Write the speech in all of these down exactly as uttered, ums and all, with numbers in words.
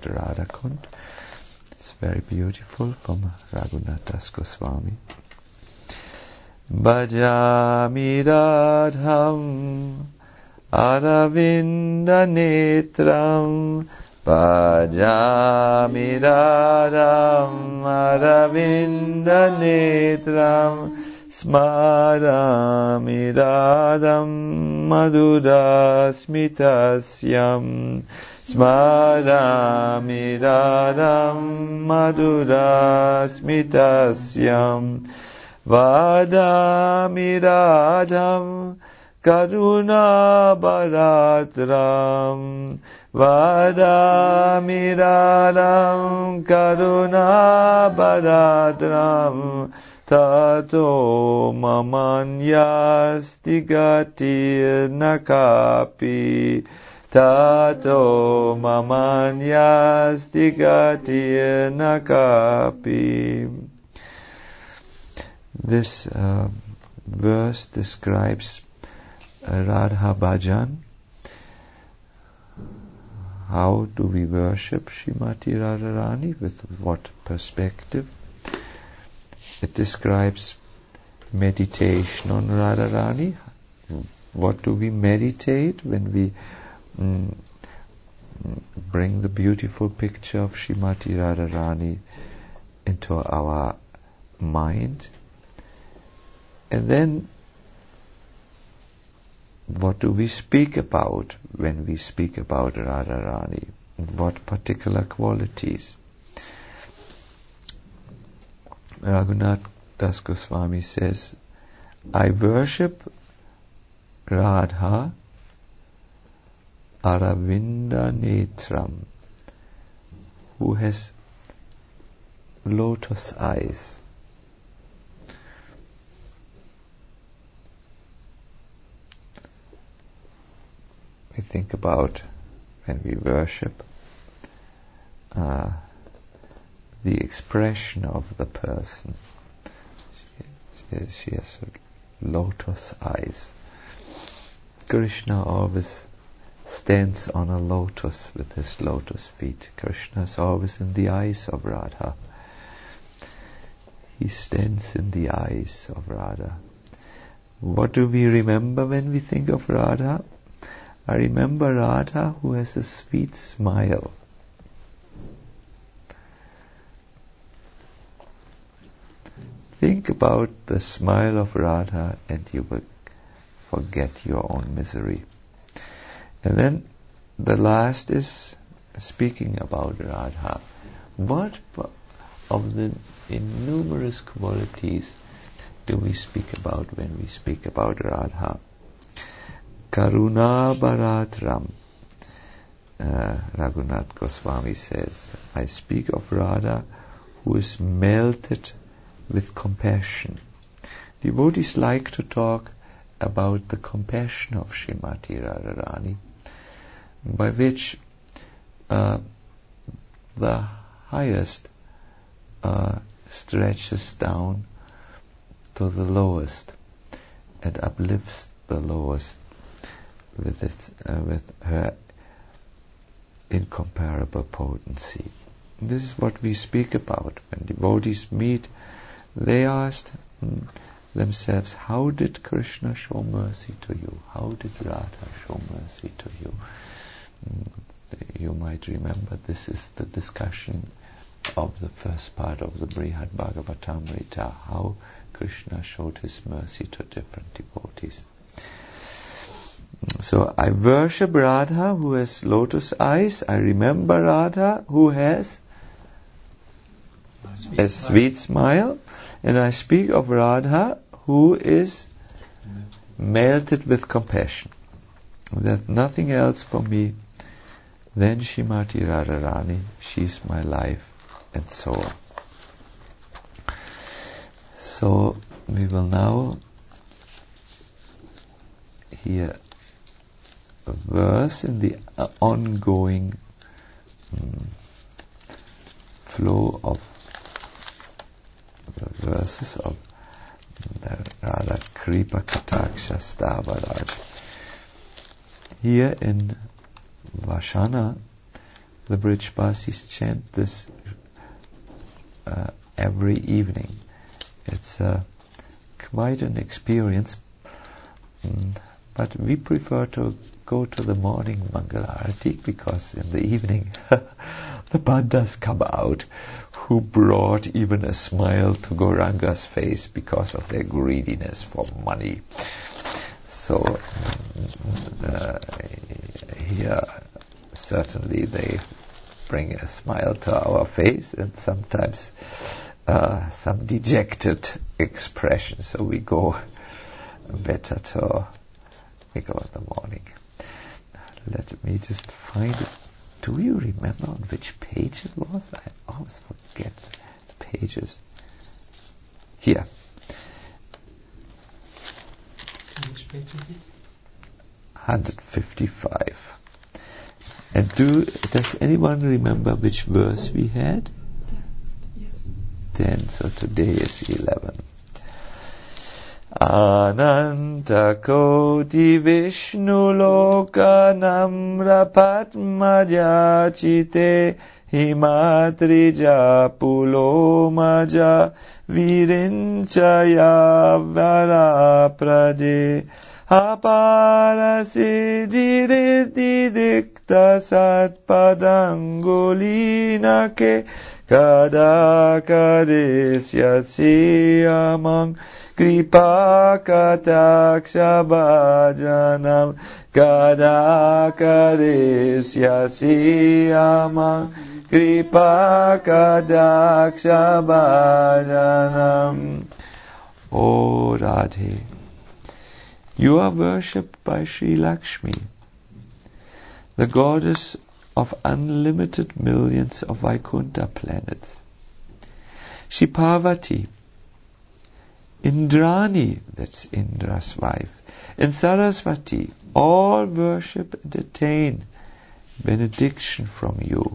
Radha Kund. It's very beautiful from Raghunath Das Goswami. Bhajami Radham Aravinda Netram Bhajami Radham Aravinda Netram Smarami Radham Madhura Smitasyam Smarami Radham Madhura Smitasyam Vadami Radham Karuna Bharatram Vadami Radham Karuna Bharatram Tato Mamanyasti Gatir Nakapi Tato Mamanyasti Gatir Nakapi. This uh, verse describes uh, Radha Bhajan. How do we worship Srimati Radharani? With what perspective? It describes meditation on Radharani. What do we meditate when we mm, bring the beautiful picture of Srimati Radharani into our mind? And then, what do we speak about when we speak about Radharani? What particular qualities? Raghunath Das Goswami says, I worship Radha Aravinda Netram, who has lotus eyes. We think about when we worship uh, the expression of the person. She, she has lotus eyes. Krishna always stands on a lotus with his lotus feet. Krishna is always in the eyes of Radha. He stands in the eyes of Radha. What do we remember when we think of Radha? I remember Radha who has a sweet smile. Think about the smile of Radha and you will forget your own misery. And then the last is speaking about Radha. What of the innumerous qualities do we speak about when we speak about Radha? Karuna Bharatram. Uh, Raghunath Goswami says, I speak of Radha who is melted with compassion. Devotees like to talk about the compassion of Srimati Radharani, by which uh, the highest uh, stretches down to the lowest and uplifts the lowest with its uh, with her incomparable potency. This is what we speak about. When devotees meet, they ask mm, themselves, how did Krishna show mercy to you? How did Radha show mercy to you? Mm, you might remember this is the discussion of the first part of the Brihad Bhagavatamrita, how Krishna showed his mercy to different devotees. So I worship Radha who has lotus eyes. I remember Radha who has sweet a sweet smile. And I speak of Radha who is melted with compassion. There's nothing else for me than Srimati Radharani. She's my life and soul. So we will now hear a verse in the uh, ongoing um, flow of the verses of the Radha Kripa Kataksha Stavaraj. Here in Vashana, the Brijbasis chant this uh, every evening. It's uh, quite an experience, mm, but we prefer to go to the morning Mangala Arati because in the evening the Bandas come out who brought even a smile to Gauranga's face because of their greediness for money. So uh, here certainly they bring a smile to our face and sometimes uh, some dejected expression. So we go better to we go in the morning. Let me just find it. Do you remember on which page it was? I always forget pages. Here. Which page is it? one fifty-five. And do does anyone remember which verse we had? Yes. ten, so today is eleven. Ananta Koti Vishnu Loka Namra Padmaja Chite Himatrija Pulomaja Virinchaya Vara Prade Apara Siddhiriti Dikta Satpadangolina Ke Kada Kadesya Siyamang Kripa Kataksha Bhajanam Kada Kadesya Siyamang Kripa Kataksha Bhajanam. O Radhe, you are worshipped by Sri Lakshmi, the goddess of unlimited millions of Vaikuntha planets. Shri Parvati, Indrani, that's Indra's wife, and Saraswati, all worship and attain benediction from you.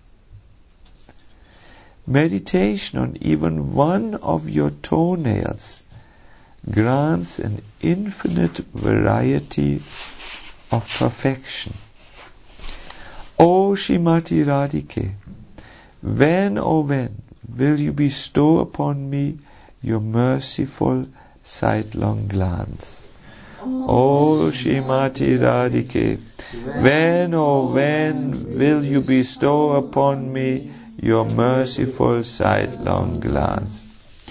Meditation on even one of your toenails grants an infinite variety of perfection. O Shrimati Radhike, when, oh when, will you bestow upon me your merciful sidelong glance? O Shrimati Radhike, when, oh when, will you bestow upon me your merciful sidelong glance?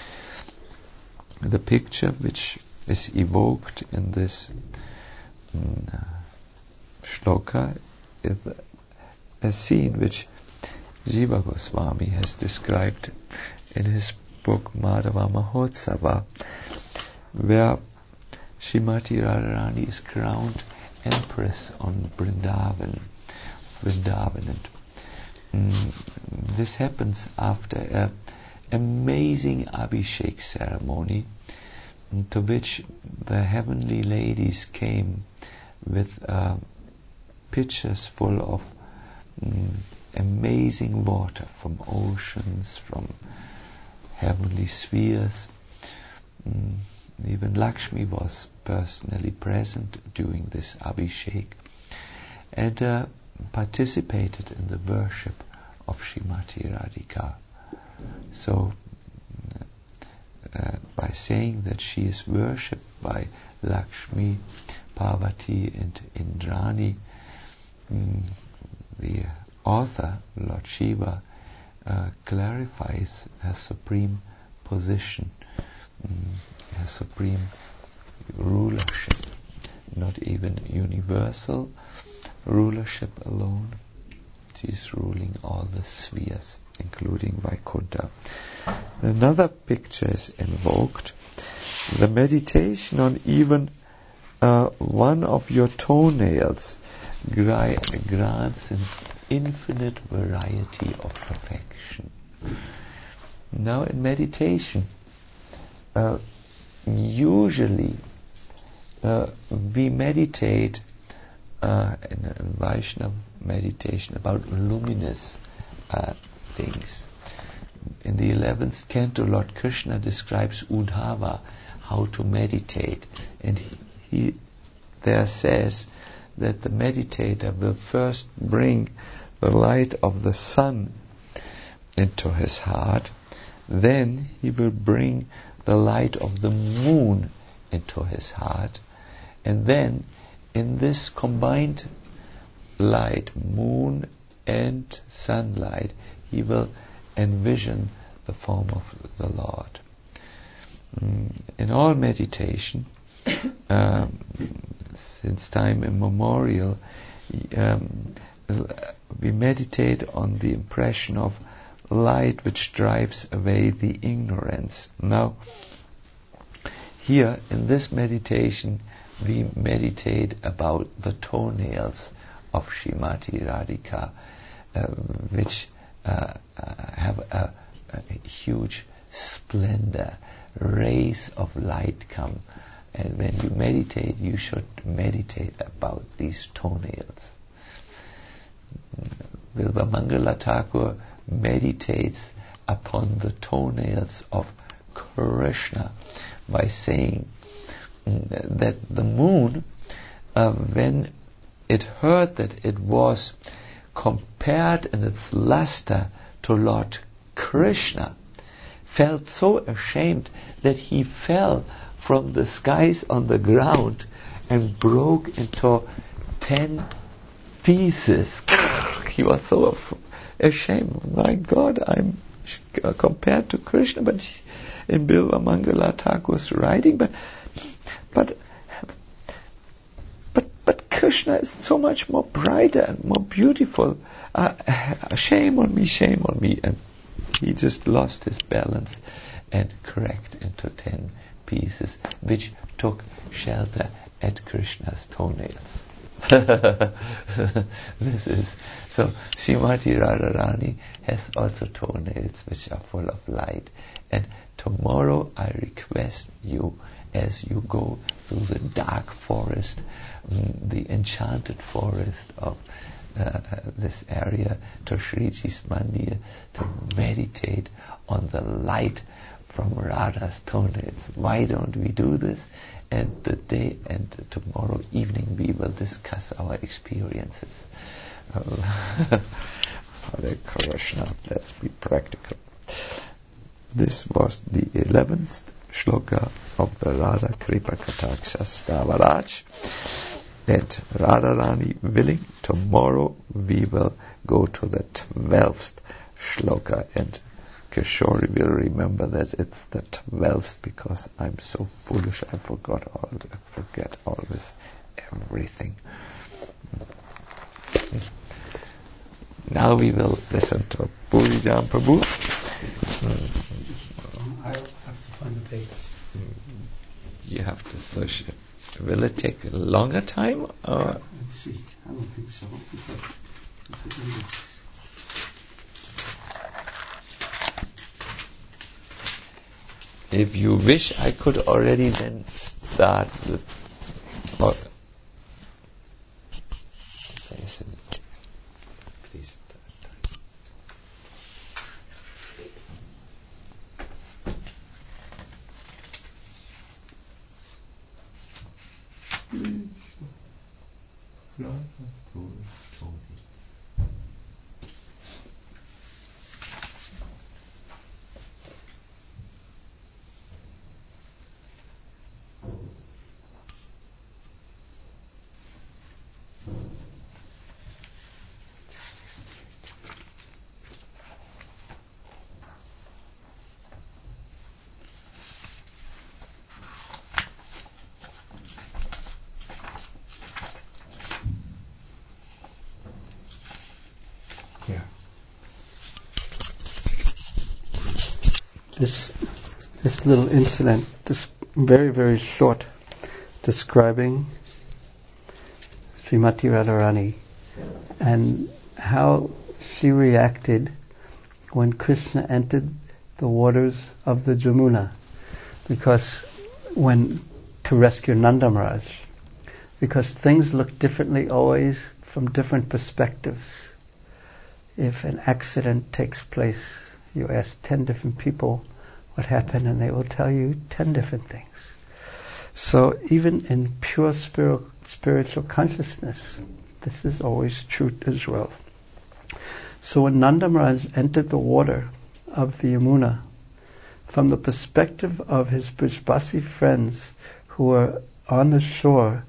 The picture which is evoked in this mm, shloka is a scene which Jiva Goswami has described in his book Madhava Mahotsava, where Shrimati Radharani is crowned Empress on Vrindavan. Vrindavan. And, mm, this happens after an amazing Abhishek ceremony, to which the heavenly ladies came with uh, pitchers full of mm, amazing water from oceans, from heavenly spheres. Mm, even Lakshmi was personally present during this Abhishek and uh, participated in the worship of Shrimati Radhika. So, uh, by saying that she is worshipped by Lakshmi, Parvati and Indrani, mm, the author, Lord Shiva, uh, clarifies her supreme position, mm, her supreme rulership, not even universal rulership alone. She is ruling all the spheres, including Vaikuntha. Another picture is invoked. The meditation on even uh, one of your toenails gra- grants an infinite variety of perfection. Now in meditation, uh, usually uh, we meditate uh, in, in Vaishnava meditation about luminous uh, things. In the eleventh canto, Lord Krishna describes Uddhava, how to meditate, and he, he there says that the meditator will first bring the light of the sun into his heart, then he will bring the light of the moon into his heart, and then in this combined light, moon and sunlight, he will envision the form of the Lord. Mm, in all meditation, um, since time immemorial, um, we meditate on the impression of light which drives away the ignorance. Now, here in this meditation, we meditate about the toenails of Srimati Radhika, uh, which uh, uh, have a, a huge splendor. Rays of light come, and when you meditate, you should meditate about these toenails. Bilvamangala Thakur meditates upon the toenails of Krishna by saying that the moon, uh, when it heard that it was compared in its luster to Lord Krishna, felt so ashamed that he fell from the skies on the ground and broke into ten pieces. He was so af- ashamed. My God, I'm sh- uh, compared to Krishna, but he, in Bilvamangala Thakur's writing, but but but but Krishna is so much more brighter and more beautiful. Uh, shame on me, shame on me, and he just lost his balance and cracked into ten pieces, which took shelter at Krishna's toenails. This is so. Srimati Radharani has also toenails which are full of light. And tomorrow I request you, as you go through the dark forest, um, the enchanted forest of uh, this area, to Shriji's Mandir, to meditate on the light from Radha's toenails. Why don't we do this? And today and tomorrow evening we will discuss our experiences. Hare Krishna, let's be practical. This was the eleventh shloka of the Radha Kripa Kataksha Stavaraj. And Radharani willing, tomorrow we will go to the twelfth shloka, and Kishori will remember that it's the twelfth, because I'm so foolish, I forgot all, I forget always everything. Now we will listen to Purijam Prabhu. I have to find the page. You have to search it. Will it take a longer time? Or? Let's see. I don't think so. Because it's an English. If you wish, I could already then start with. Or, please start. This this little incident, this very, very short, describing Srimati Radharani and how she reacted when Krishna entered the waters of the Jamuna, because when to rescue Nanda Maharaj, because things look differently always from different perspectives. If an accident takes place, you ask ten different people what happened, and they will tell you ten different things. So even in pure spiritual spiritual consciousness, this is always true as well. So when Nanda Maharaj entered the water of the Yamuna, from the perspective of his Brijbasi friends who were on the shore,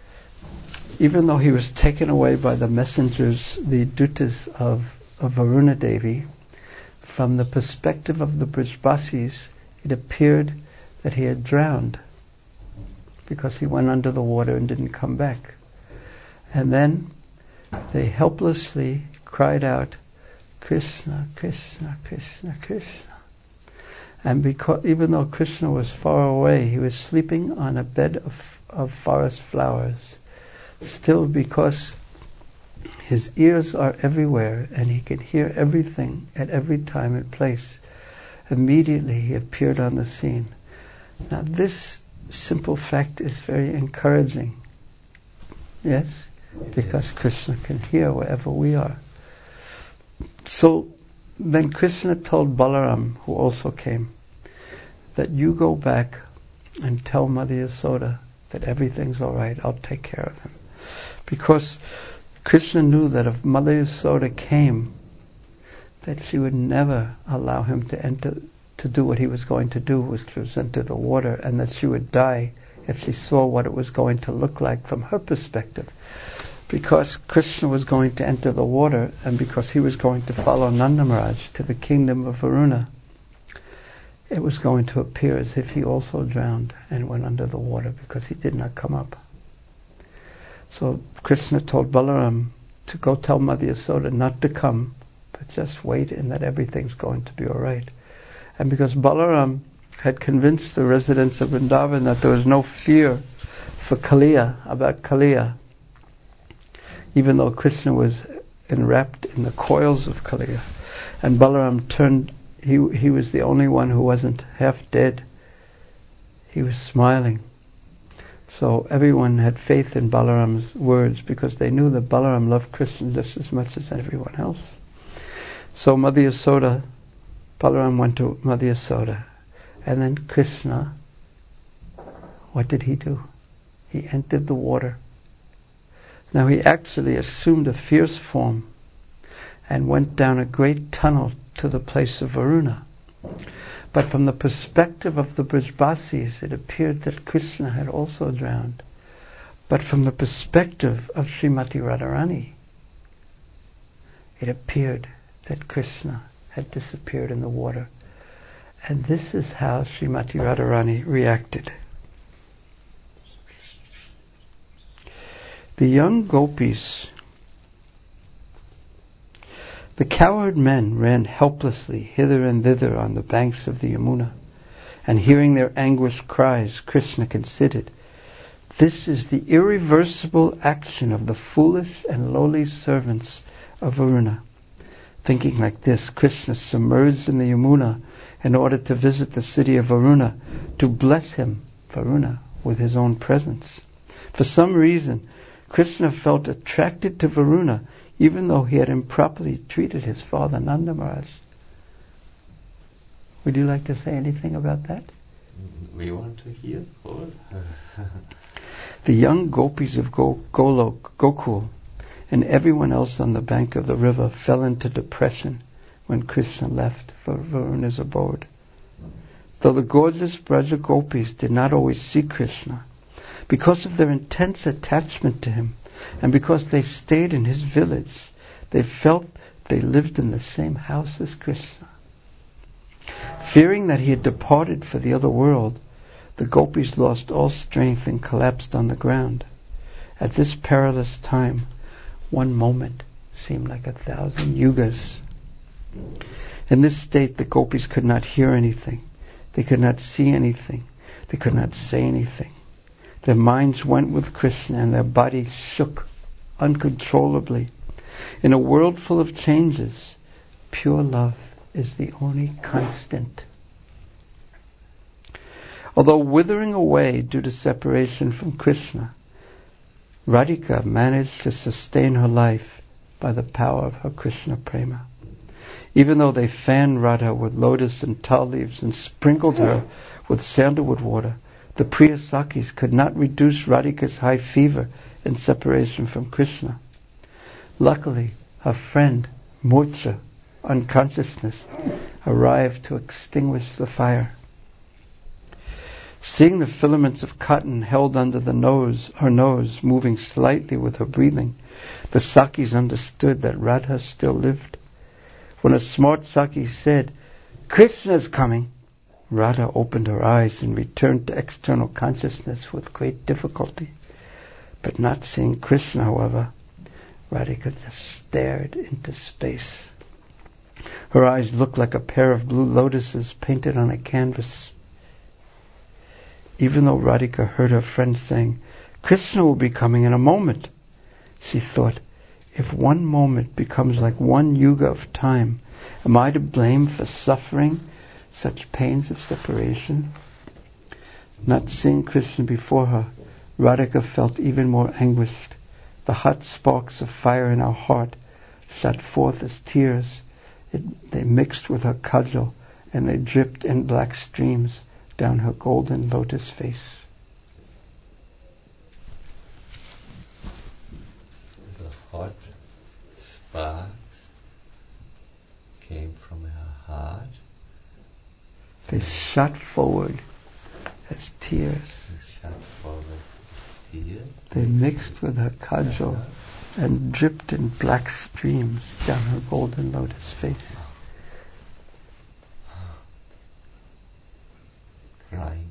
even though he was taken away by the messengers, the dutas of, of Varuna Devi, from the perspective of the Brijbasis, it appeared that he had drowned because he went under the water and didn't come back. And then they helplessly cried out, Krishna, Krishna, Krishna, Krishna. And because, even though Krishna was far away, he was sleeping on a bed of, of forest flowers. Still, because his ears are everywhere and he can hear everything at every time and place, immediately he appeared on the scene. Now this simple fact is very encouraging. Yes? Because Krishna can hear wherever we are. So then Krishna told Balaram, who also came, that you go back and tell Mother Yasoda that everything's all right, I'll take care of him. Because Krishna knew that if Mother Yasoda came, that she would never allow him to enter, to do what he was going to do, which was enter the water, and that she would die if she saw what it was going to look like from her perspective. Because Krishna was going to enter the water, and because he was going to follow Nanda Maharaj to the kingdom of Varuna, it was going to appear as if he also drowned and went under the water because he did not come up. So Krishna told Balaram to go tell Mother Yasoda not to come, but just wait and that everything's going to be all right. And because Balaram had convinced the residents of Vrindavan that there was no fear for Kaliya, about Kaliya, even though Krishna was enwrapped in the coils of Kaliya, and Balaram turned, he he was the only one who wasn't half dead. He was smiling. So everyone had faith in Balaram's words because they knew that Balaram loved Krishna just as much as everyone else. So Mother Yasoda, Balaram went to Mother Yasoda, and then Krishna, what did he do? He entered the water. Now he actually assumed a fierce form and went down a great tunnel to the place of Varuna. But from the perspective of the Brijbasis, it appeared that Krishna had also drowned. But from the perspective of Srimati Radharani, it appeared that Krishna had disappeared in the water. And this is how Srimati Radharani reacted. The young gopis, the cowherd men ran helplessly hither and thither on the banks of the Yamuna, and hearing their anguished cries, Krishna considered, this is the irreversible action of the foolish and lowly servants of Varuna. Thinking like this, Krishna submerged in the Yamuna in order to visit the city of Varuna, to bless him, Varuna, with his own presence. For some reason, Krishna felt attracted to Varuna, even though he had improperly treated his father Nanda Maharaj. Would you like to say anything about that? We want to hear all. The young gopis of Go- Golok, Gokul, and everyone else on the bank of the river fell into depression when Krishna left for Varuna's abode. Though the gorgeous Braja gopis did not always see Krishna, because of their intense attachment to him, and because they stayed in his village, they felt they lived in the same house as Krishna. Fearing that he had departed for the other world, the gopis lost all strength and collapsed on the ground. At this perilous time, one moment seemed like a thousand yugas. In this state, the gopis could not hear anything. They could not see anything. They could not say anything. Their minds went with Krishna and their bodies shook uncontrollably. In a world full of changes, pure love is the only constant. Although withering away due to separation from Krishna, Radhika managed to sustain her life by the power of her Krishna prema. Even though they fanned Radha with lotus and tal leaves and sprinkled her with sandalwood water, the Priya Sakis could not reduce Radhika's high fever in separation from Krishna. Luckily, her friend murcha, unconsciousness, arrived to extinguish the fire. Seeing the filaments of cotton held under the nose, her nose, moving slightly with her breathing, the Sakis understood that Radha still lived. When a smart Saki said, "Krishna's coming," Radha opened her eyes and returned to external consciousness with great difficulty. But not seeing Krishna, however, Radhika just stared into space. Her eyes looked like a pair of blue lotuses painted on a canvas. Even though Radhika heard her friend saying, "Krishna will be coming in a moment," she thought, if one moment becomes like one yuga of time, am I to blame for suffering such pains of separation? Not seeing Krishna before her, Radhika felt even more anguished. The hot sparks of fire in her heart shot forth as tears. It, they mixed with her kajal, and they dripped in black streams down her golden lotus face. The hot sparks came from her heart. They shot forward as tears. They shot forward as tears. They mixed with her kajal and dripped in black streams down her golden lotus face. Crying.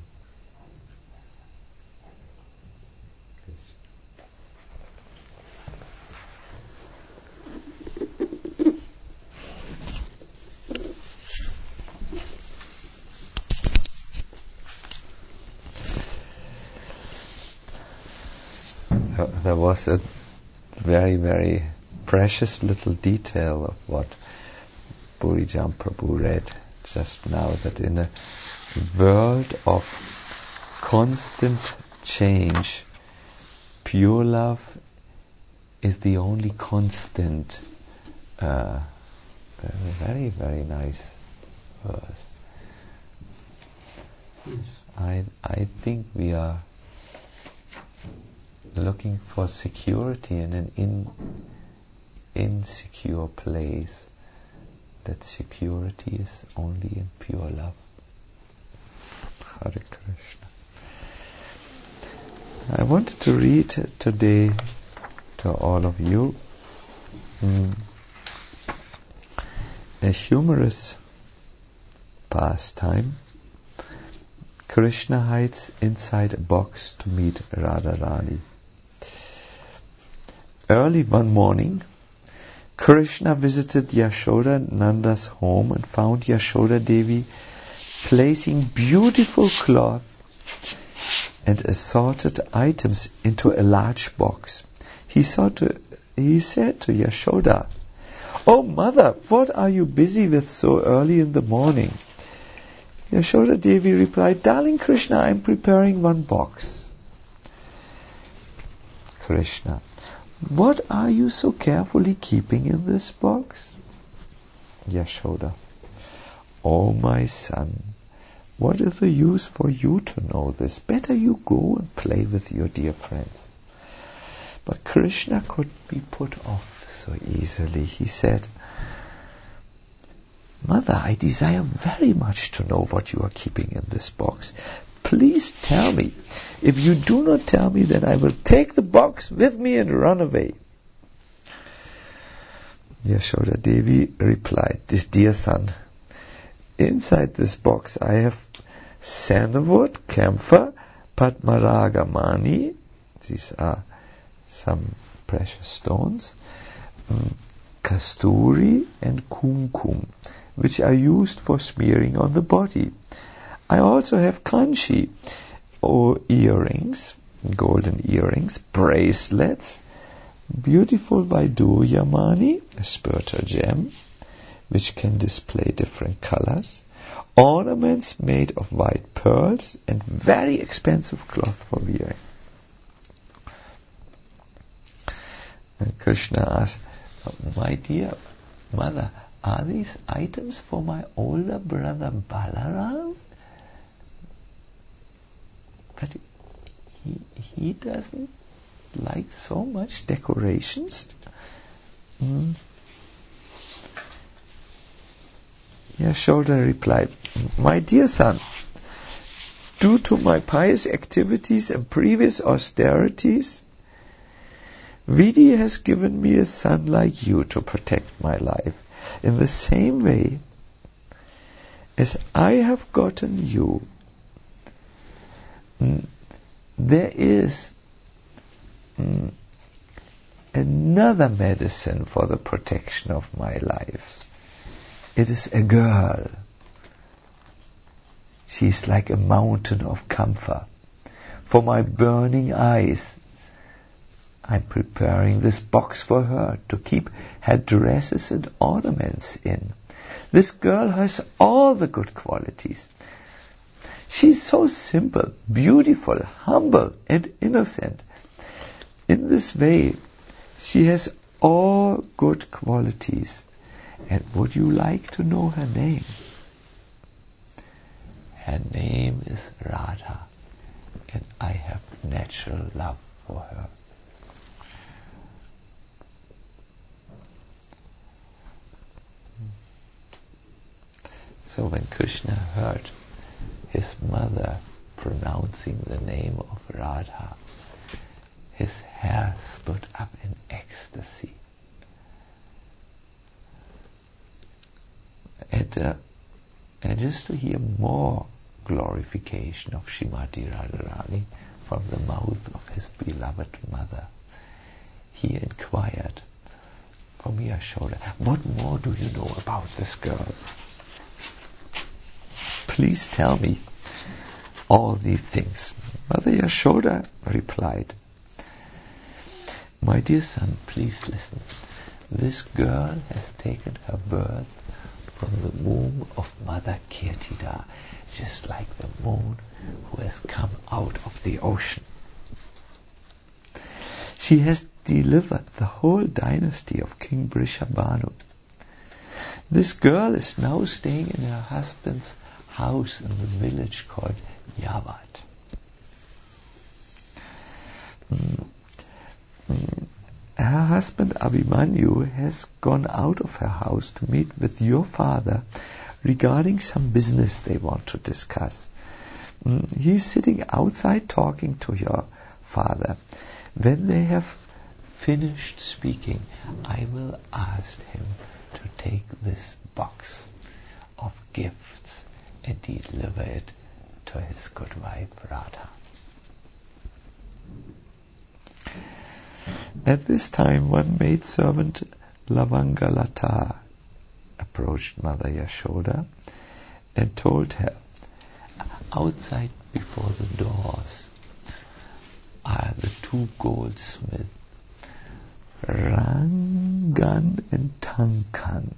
There was a very, very precious little detail of what Purijam Prabhu read just now, that in a world of constant change, pure love is the only constant. Uh, very, very nice verse. Yes. I, I think we are looking for security in an in, insecure place. That security is only in pure love. Hare Krishna. I wanted to read today to all of you mm, a humorous pastime. Krishna hides inside a box to meet Radharani. Early one morning, Krishna visited Yashoda Nanda's home and found Yashoda Devi placing beautiful cloths and assorted items into a large box. He, saw to, he said to Yashoda, "Oh mother, what are you busy with so early in the morning?" Yashoda Devi replied, "Darling Krishna, I am preparing one box." Krishna, "What are you so carefully keeping in this box?" Yashoda, "Oh my son, what is the use for you to know this? Better you go and play with your dear friends." But Krishna could be put off so easily. He said, "Mother, I desire very much to know what you are keeping in this box. Please tell me. If you do not tell me, then I will take the box with me and run away." Yashoda Devi replied, "This dear son, inside this box I have sandalwood, camphor, padmaraga mani, these are some precious stones, um, kasturi and kumkum, which are used for smearing on the body. I also have kanchi, or earrings, golden earrings, bracelets, beautiful Vaidurya-mani, a spurter gem, which can display different colors, ornaments made of white pearls, and very expensive cloth for wearing." And Krishna asked, "My dear mother, are these items for my older brother Balaram? But he, he doesn't like so much decorations." Mm. Yashoda replied, "My dear son, due to my pious activities and previous austerities, Vidhi has given me a son like you to protect my life. In the same way as I have gotten you, mm, there is mm, another medicine for the protection of my life. It is a girl. She is like a mountain of camphor. For my burning eyes, I'm preparing this box for her to keep her dresses and ornaments in. This girl has all the good qualities. She is so simple, beautiful, humble, and innocent. In this way, she has all good qualities. And would you like to know her name? Her name is Radha, and I have natural love for her." So when Krishna heard his mother pronouncing the name of Radha, his hair stood up in ecstasy. And, uh, and just to hear more glorification of Srimati Radharani from the mouth of his beloved mother, he inquired from Yashoda, "What more do you know about this girl? Please tell me all these things." Mother Yashoda replied, "My dear son, please listen. This girl has taken her birth from the womb of Mother Kirtida, just like the moon who has come out of the ocean. She has delivered the whole dynasty of King Brishabhanu. This girl is now staying in her husband's house in the village called Yavat. Mm. Mm. Her husband Abhimanyu has gone out of her house to meet with your father regarding some business they want to discuss. Mm. He's sitting outside talking to your father. When they have finished speaking, I will ask him to take this box of gifts and deliver it to his good wife Radha." At this time, one maidservant, Lavangalata, approached Mother Yashoda and told her, "Outside before the doors are the two goldsmiths, Rangan and Tankan.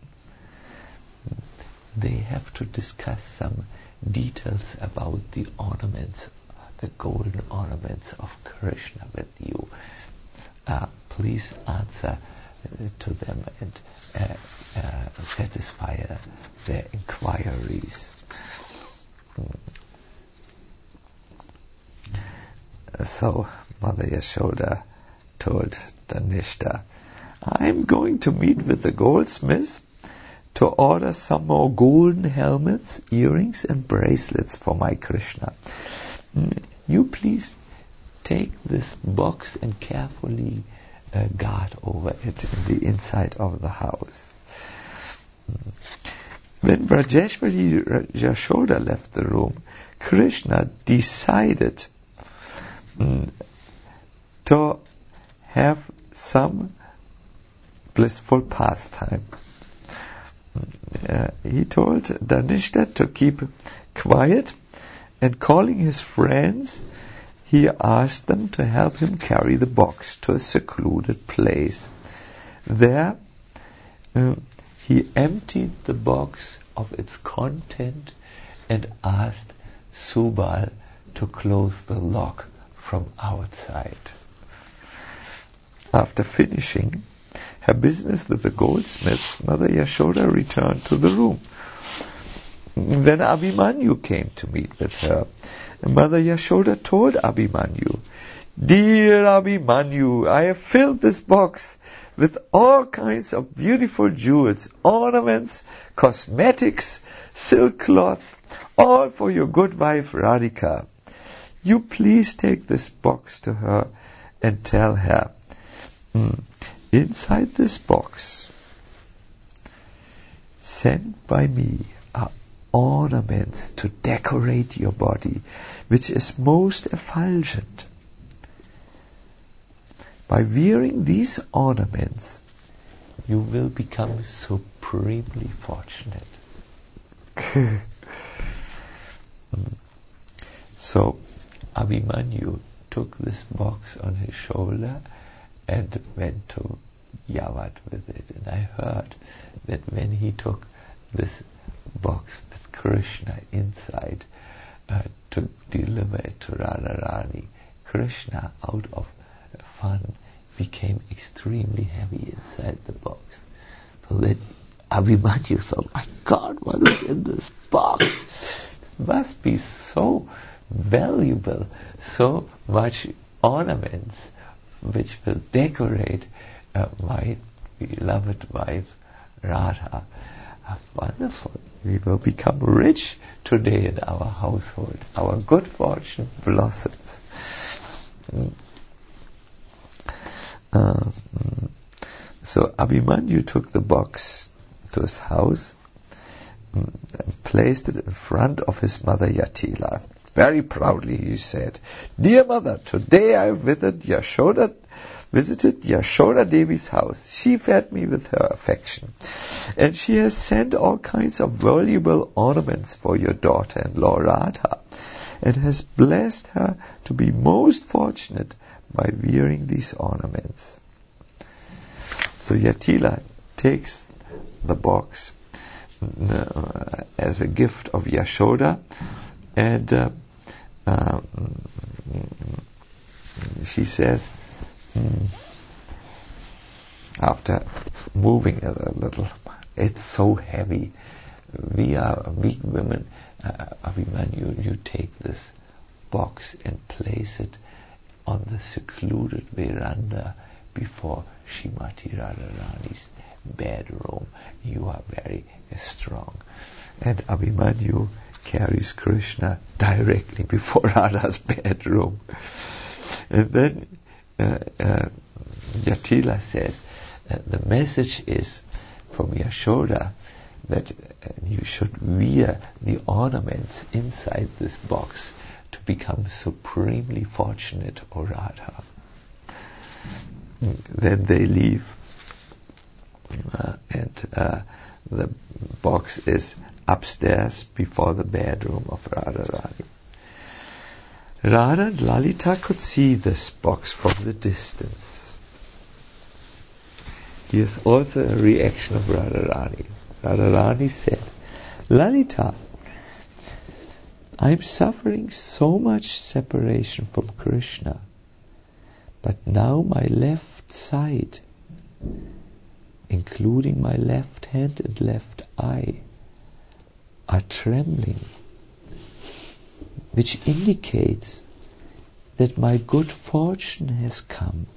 They have to discuss some details about the ornaments, the golden ornaments of Krishna with you. Uh, please answer uh, to them and uh, uh, satisfy uh, their inquiries." Mm. So Mother Yashoda told Dhanishta, "I'm going to meet with the goldsmiths to order some more golden helmets, earrings and bracelets for my Krishna. Mm. You please take this box and carefully uh, guard over it in the inside of the house." Mm. When Brajeshwari Yashoda left the room, Krishna decided mm, to have some blissful pastime. Uh, he told Dhanishta to keep quiet, and calling his friends, he asked them to help him carry the box to a secluded place. There, uh, he emptied the box of its content and asked Subal to close the lock from outside. After finishing her business with the goldsmiths, Mother Yashoda returned to the room. Then Abhimanyu came to meet with her. Mother Yashoda told Abhimanyu, "Dear Abhimanyu, I have filled this box with all kinds of beautiful jewels, ornaments, cosmetics, silk cloth, all for your good wife Radhika. You please take this box to her and tell her, mm, inside this box, sent by me, are ornaments to decorate your body, which is most effulgent. By wearing these ornaments, you will become supremely fortunate. So Abhimanyu took this box on his shoulder and went to Yavat with it. And I heard that when he took this box with Krishna inside uh, to deliver it to Radharani, Krishna, out of fun, became extremely heavy inside the box. So that Abhimanyu thought, my God, what is in this box? It must be so valuable, so much ornaments which will decorate uh, my beloved wife Radha. Uh, wonderful. We will become rich today in our household. Our good fortune blossoms. Mm. Uh, mm. So Abhimanyu took the box to his house mm, and placed it in front of his mother Yatila. Very proudly he said, Dear mother, today I visited Yashoda, visited Yashoda Devi's house. She fed me with her affection, and she has sent all kinds of valuable ornaments for your daughter-in-law Radha, and has blessed her to be most fortunate by wearing these ornaments. So Yatila takes the box uh, as a gift of Yashoda, and uh, uh, she says, mm, after moving it a little, it's so heavy. We are weak women. Uh, Abhimanyu, you take this box and place it on the secluded veranda before Shrimati Radharani's bedroom. You are very uh, strong. And Abhimanyu carries Krishna directly before Radha's bedroom. And then uh, uh, Yatila says, uh, the message is from Yashoda that uh, you should wear the ornaments inside this box to become supremely fortunate, O Radha. Then they leave, uh, and uh, the box is upstairs before the bedroom of Radharani. Radha and Lalita could see this box from the distance. Here's also a reaction of Radharani. Radharani said, Lalita, I'm suffering so much separation from Krishna, but now my left side, including my left hand and left eye, are trembling, which indicates that my good fortune has come.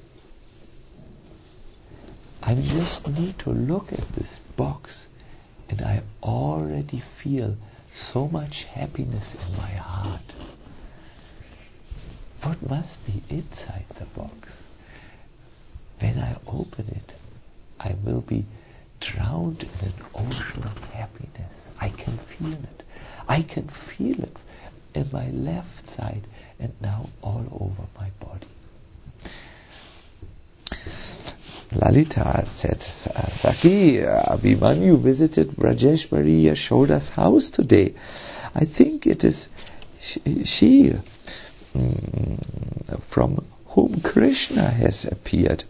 I just need to look at this box and I already feel so much happiness in my heart. What must be inside the box? When I open it, I will be drowned in an ocean of happiness. I can feel it. I can feel it in my left side and now all over my body. Lalita said, Saki, Abhimanyu visited Brajeshwari Yashoda's house today. I think it is she, she mm, from whom Krishna has appeared,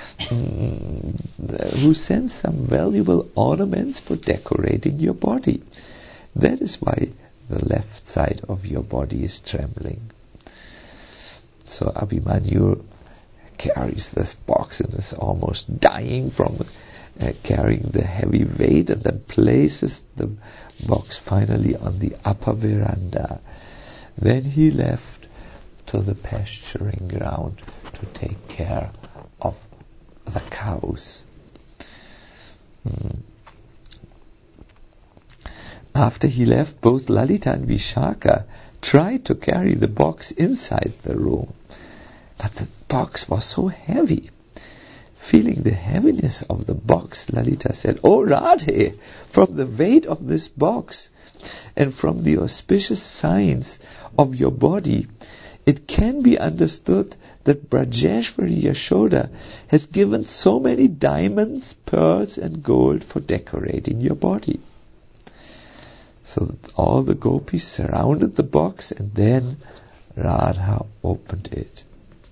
mm, who sent some valuable ornaments for decorating your body. That is why the left side of your body is trembling. So Abhimanyu carries this box and is almost dying from uh, carrying the heavy weight, and then places the box finally on the upper veranda. Then he left to the pasturing ground to take care of the cows. Mm. After he left, both Lalita and Vishaka tried to carry the box inside the room. But the box was so heavy. Feeling the heaviness of the box, Lalita said, "Oh Radhe, from the weight of this box and from the auspicious signs of your body, it can be understood that Brajeshwari Yashoda has given so many diamonds, pearls and gold for decorating your body." So that all the gopis surrounded the box, and then Radha opened it.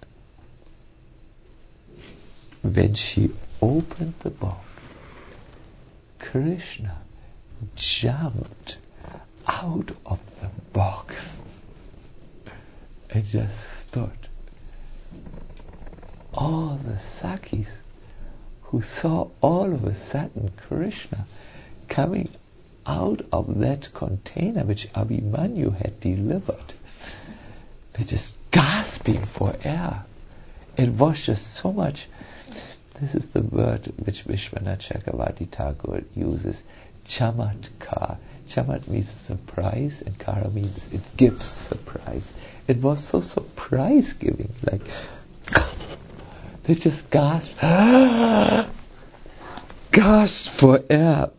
When she opened the box, Krishna jumped out of the box and just stood. All the Sakhis who saw all of a sudden Krishna coming out of that container which Abhimanyu had delivered, they're just gasping for air. It was just so much. This is the word which Vishwanath Chakravarti Thakur uses, chamatkar. Chamat means surprise, and kara means it gives surprise. It was so surprise-giving, like they just gasped, gasped for air.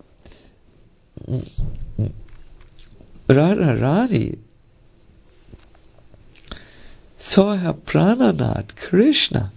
Radharani saw her Prananath, Krishna.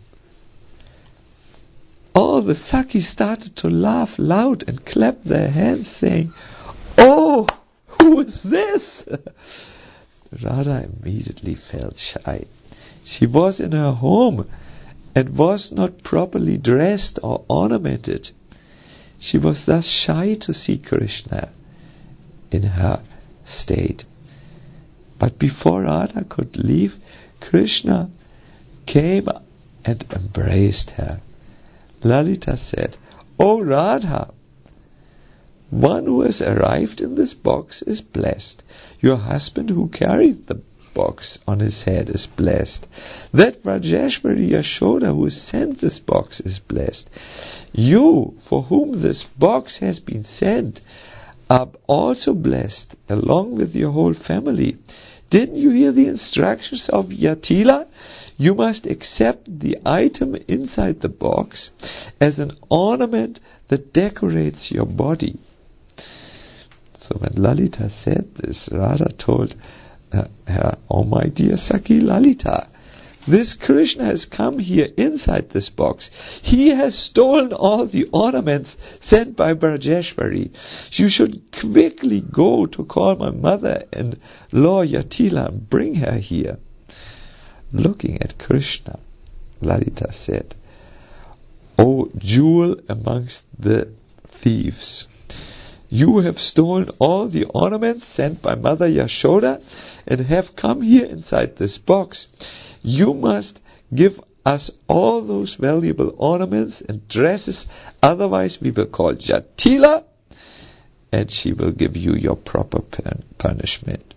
All the Sakhis started to laugh loud and clap their hands, saying, "Oh, who is this?" Radha immediately felt shy. She was in her home and was not properly dressed or ornamented. She was thus shy to see Krishna in her state. But before Radha could leave, Krishna came and embraced her. Lalita said, "O Radha, one who has arrived in this box is blessed. Your husband who carried the box on his head is blessed. That Brajeshwari Yashoda who sent this box is blessed. You, for whom this box has been sent, are also blessed, along with your whole family. Didn't you hear the instructions of Yatila? You must accept the item inside the box as an ornament that decorates your body." So when Lalita said this, Radha told uh, her, "Oh my dear Sakhi Lalita, this Krishna has come here inside this box. He has stolen all the ornaments sent by Brajeshwari. You should quickly go to call my mother-in-law Yatila and bring her here." Looking at Krishna, Lalita said, "O jewel amongst the thieves, you have stolen all the ornaments sent by Mother Yashoda and have come here inside this box. You must give us all those valuable ornaments and dresses, otherwise we will call Jatila and she will give you your proper pun- punishment."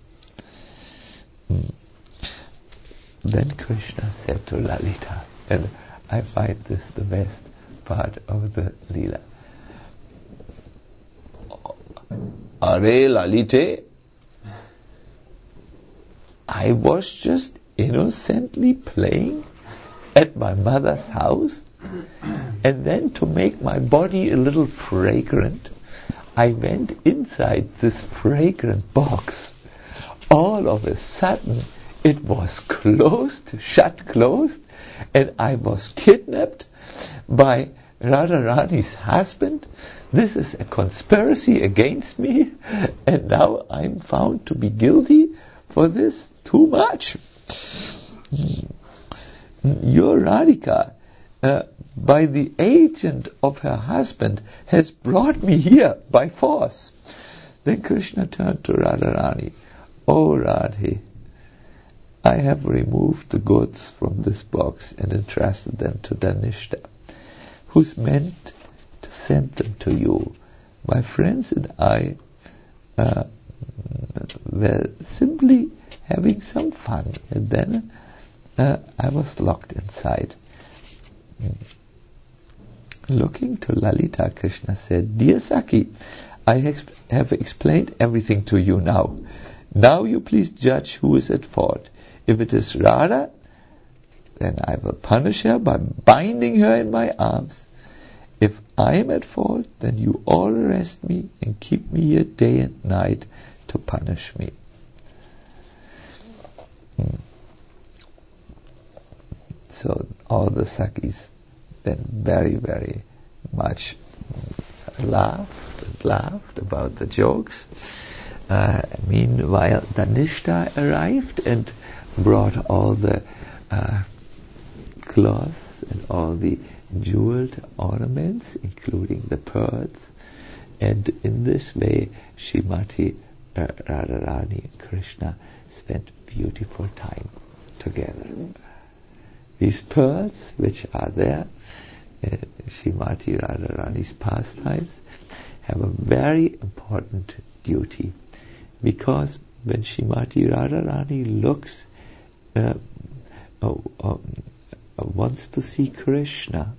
Hmm. Then Krishna said to Lalita, and I find this the best part of the Leela, "Are Lalite, I was just innocently playing at my mother's house, and then to make my body a little fragrant, I went inside this fragrant box. All of a sudden, it was closed, shut closed, and I was kidnapped by Radharani's husband. This is a conspiracy against me, and now I'm found to be guilty for this. Too much. Your Radhika, uh, by the agent of her husband, has brought me here by force." Then Krishna turned to Radharani, "O Radhe, I have removed the goods from this box and entrusted them to Dhanishta, who's meant to send them to you. My friends and I uh, were simply having some fun, and then uh, I was locked inside." Looking to Lalita, Krishna said, "Dear Sakhi, I exp- have explained everything to you now. Now you please judge who is at fault. If it is Radha, then I will punish her by binding her in my arms. If I am at fault, then you all arrest me and keep me here day and night to punish me. Hmm. So all the Sakhis then very, very much laughed and laughed about the jokes. Uh, meanwhile, Dhanishta arrived and brought all the uh, cloths and all the jeweled ornaments, including the pearls. And in this way, Srimati uh, Radharani and Krishna spent beautiful time together. These pearls, which are there, uh, Srimati Radharani's pastimes, have a very important duty, because when Srimati Radharani looks, uh, uh, uh, wants to see Krishna,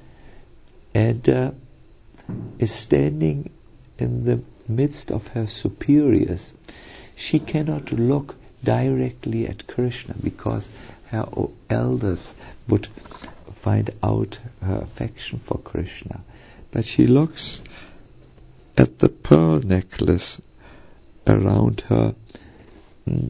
and uh, is standing in the midst of her superiors, she cannot look directly at Krishna, because her elders would find out her affection for Krishna. But she looks at the pearl necklace around her mm,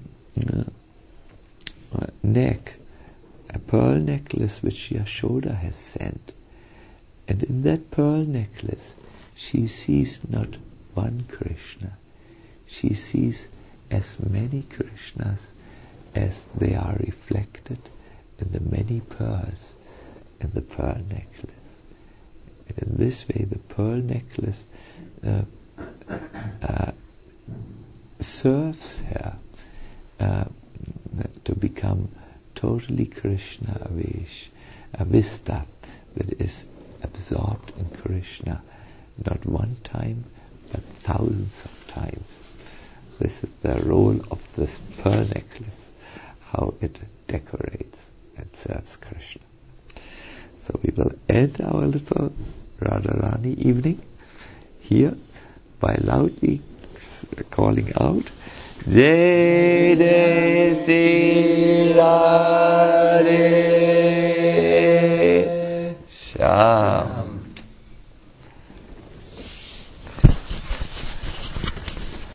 uh, neck, a pearl necklace which Yashoda has sent. And in that pearl necklace she sees not one Krishna, she sees as many Krishnas as they are reflected in the many pearls in the pearl necklace. And in this way the pearl necklace uh, uh, serves her uh, to become totally Krishna Avesh, Avista, that is absorbed in Krishna, not one time but thousands of times. This is the role of this pearl necklace, how it decorates and serves Krishna. So we will end our little Radharani evening here by loudly calling out Jai Jai Sri Radhe Shyam.